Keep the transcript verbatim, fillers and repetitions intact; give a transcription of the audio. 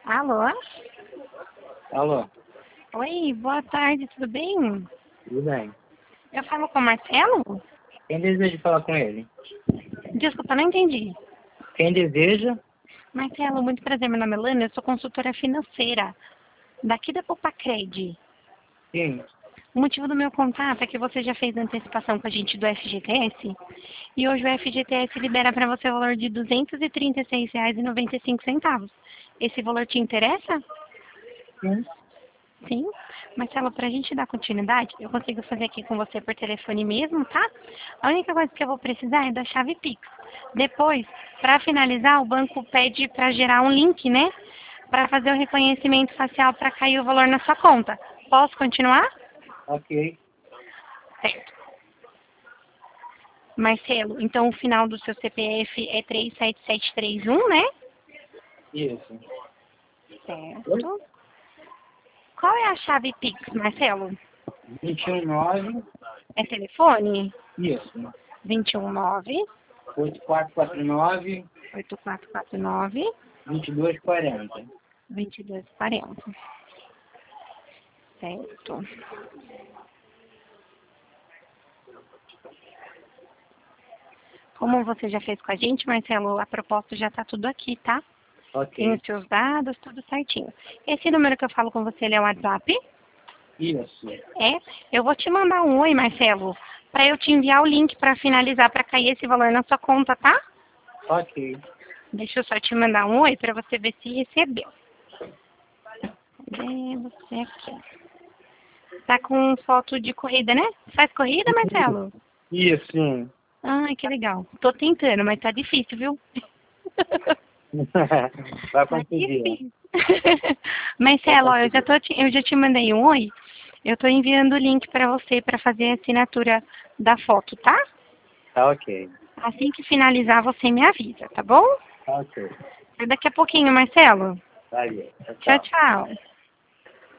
Alô? Alô, Oi, boa tarde, tudo bem? tudo bem? Eu falo com o Marcelo? Quem deseja falar com ele? Desculpa, não entendi. Quem deseja? Marcelo, muito prazer, meu nome é Lana, eu sou consultora financeira daqui da Popacred. Sim. O motivo do meu contato é que você já fez antecipação com a gente do F G T S e hoje o F G T S libera para você o valor de duzentos e trinta e seis reais e noventa e cinco centavos. Esse valor te interessa? Sim. Sim. Marcelo, para a gente dar continuidade, eu consigo fazer aqui com você por telefone mesmo, tá? A única coisa que eu vou precisar é da chave Pix. Depois, para finalizar, o banco pede para gerar um link, né? Para fazer o reconhecimento facial para cair o valor na sua conta. Posso continuar? Ok. Certo. Marcelo, então o final do seu C P F é três sete sete três um, né? Isso. Oi? Certo. Qual é a chave Pix, Marcelo? vinte e um nove. É telefone? Isso. vinte e um nove, oito quatro quatro nove, oito quatro quatro nove, vinte e dois quarenta. vinte e dois quarenta. Certo. Como você já fez com a gente, Marcelo, a proposta já está tudo aqui, tá? Tem Ok. os seus dados, tudo certinho. Esse número que eu falo com você, ele é o WhatsApp? Isso. É. Eu vou te mandar um oi, Marcelo, para eu te enviar o link para finalizar, para cair esse valor na sua conta, tá? Ok. Deixa eu só te mandar um oi para você ver se recebeu. Cadê você aqui? Tá com foto de corrida, né? Faz corrida, Marcelo? Isso, sim. Ai, que legal. Tô tentando, mas tá difícil, viu? Vai Tá conseguir. difícil. Vai Marcelo, ó, eu já, conseguir. tô te, eu já te mandei um oi. Eu tô enviando o link pra você pra fazer a assinatura da foto, tá? Tá ok. Assim que finalizar, você me avisa, tá bom? Tá ok. Daqui a pouquinho, Marcelo. Valeu. Tchau, Tchau, tchau. tchau.